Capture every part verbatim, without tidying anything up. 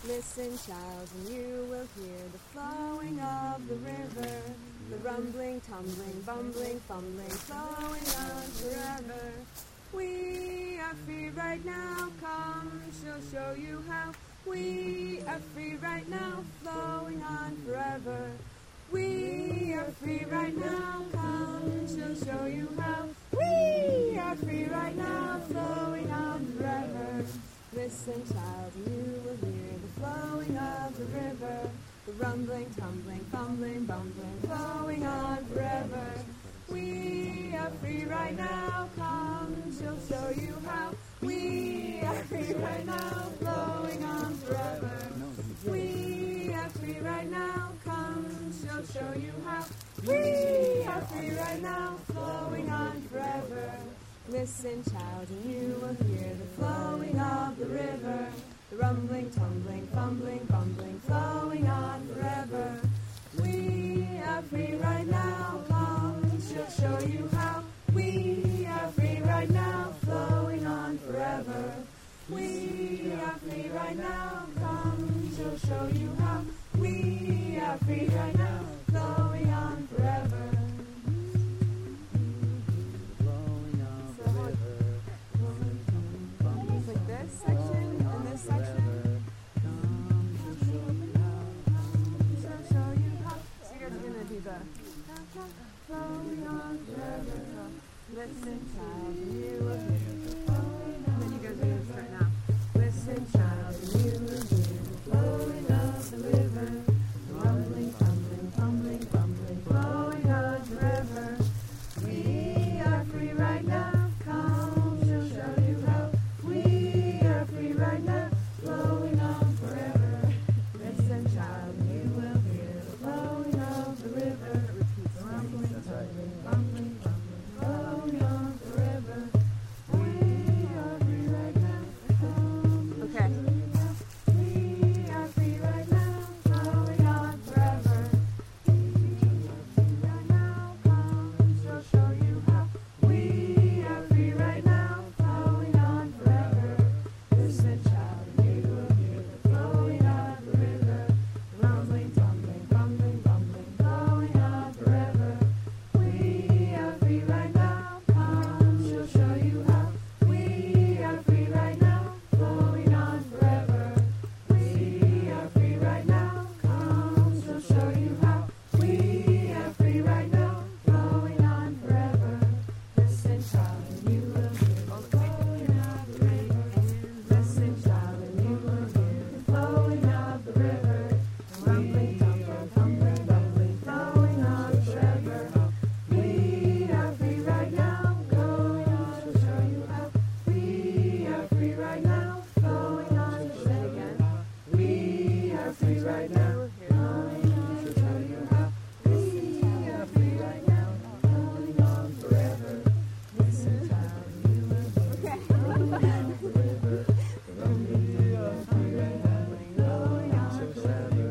Listen, child, and you will hear the flowing of the river, the rumbling, tumbling, bumbling, fumbling, flowing on forever. We are free right now, come, she'll show you how. We are free right now, flowing on forever. We are free right now, come, she'll show you how. We are free right now, flowing on forever. Listen, child, and you will hear the flowing of the river, the rumbling, tumbling, fumbling, bumbling, flowing on forever. We are free right now, come, she'll show you how. We are free right now, flowing on forever. We are free right now, come, she'll show you how. We are free right now, flowing on forever. Listen, child, and you will hear the flowing of the river, the rumbling, tumbling, fumbling, bumbling, flowing on forever. We are free right now, come, she'll show you how. We are free right now, flowing on forever. We are free right now, come, she'll show you how. We are free right now, flowing on forever. This section and this section. She'll show you how. So you guys are gonna do the flowing on forever. Listen, child, and you will hear. And then you guys are gonna start now. Listen, child, and you will hear the flowing of the river, the rumbling, tumbling, tumbling, bumbling, flowing on forever. We are free right now. Come, she'll show you how. We are free right now, flowing on forever. Listen, child, and you will hear the flowing of the river, the rumbling, tumbling, bumbling, bumbling, flowing on forever. We are free right now. Okay. We are free right now, flowing on forever. We are free right now, come, she'll show you how. We are free right now, flowing on forever. Listen, child, and you will hear the flowing of the river, the rumbling, tumbling, bumbling, bumbling, flowing on forever. We are free right now, come, she'll show you how. We are free right now, flowing on forever. We are free right now, come, she'll show you how. We are free right now, flowing on forever. Listen, child, and you will hear the flowing of the river. Listen, child, and you will hear the flowing of the river, the rumbling, tumbling, tumbling, bumbling, flowing on forever. We are free right now, going on to show you how. We are free right now, flowing on to say again. We are free right now, going on to show you how. We are free right now, going on forever. Listen, child, and you will hear the flowing of the river, the rumbling, tumbling, tumbling, flowing on forever.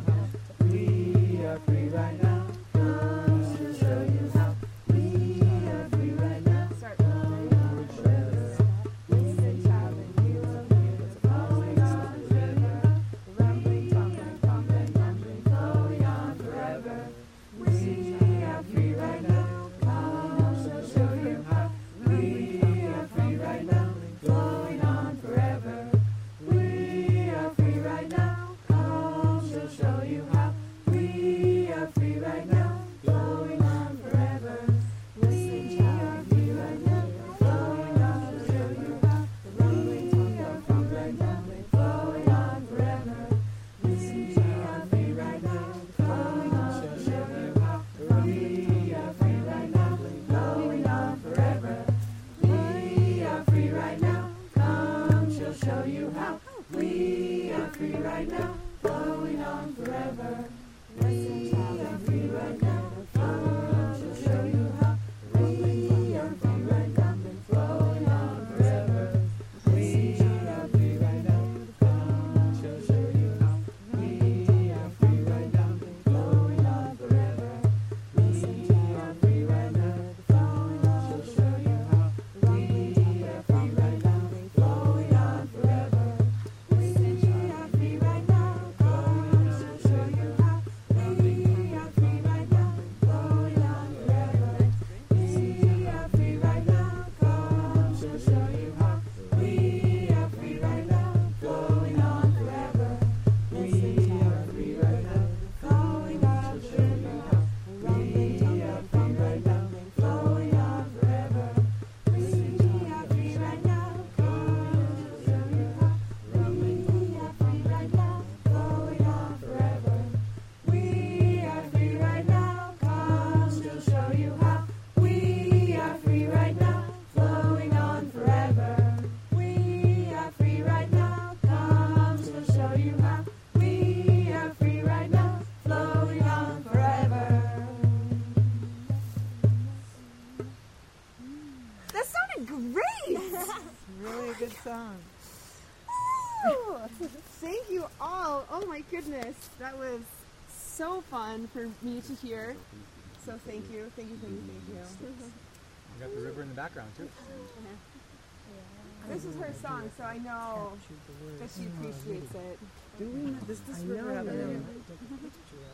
We are free right now, going to show you how. We are free right now, going on forever. Listen, child, and you will hear the flowing of the river, the rumbling, tumbling, tumbling, tumbling, flowing on forever. We are free right now, come, she'll show you how. We are free right now, flowing on forever. We are free right now, come, she'll show you how. We are free right now, flowing on forever. We are free right now, flowing on, she'll show you how. The rumbling, tumbling, fumbling, bumbling, flowing on forever. We are free right now, flowing on, she'll show you how. We are free right now, flowing on forever. We are free right now, come, she'll show you how. We are free right now, flowing on forever. We are free right now, come, she'll show you how. We are free right now, flowing on forever. We are free right now, come, she'll show you how. We are free right now, flowing on forever. We are free right now, flowing on, she'll show you how. We are free right now, flowing on forever. We are free right now, Well, oh my goodness, that was so fun for me to hear. So thank you, thank you, thank you, thank you. You got the river in the background too. This is her song, so I know that she appreciates it. Do we? Does this river have a name?